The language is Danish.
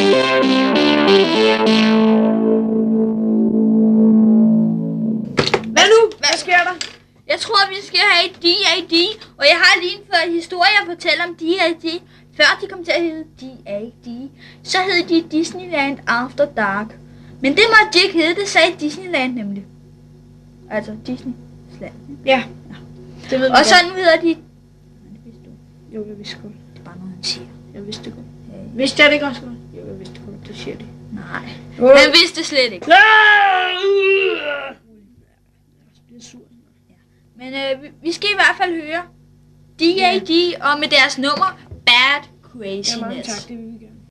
Hvad nu? Hvad sker der? Jeg tror, vi skal have et D.A.D. Og jeg har lige en historie at fortælle om D.A.D. Før de kom til at hedde D.A.D. så hed de Disneyland After Dark. Men det måtte de ikke hedde, det sagde Disneyland nemlig. Altså Disneyland. Ja. Det ved vi og godt. sådan hedder de... Jo, jeg vidste godt. Det er bare noget, han siger. Jeg vidste det godt. Vidste jeg det ikke også godt? Jo, jeg vidste det godt. Det siger de. Nej. Han vidste det slet ikke. Jeg bliver sur. Men vi skal i hvert fald høre D.A.D. og med deres nummer Bad Ja, mange Craziness. tak. Det vil vi gerne.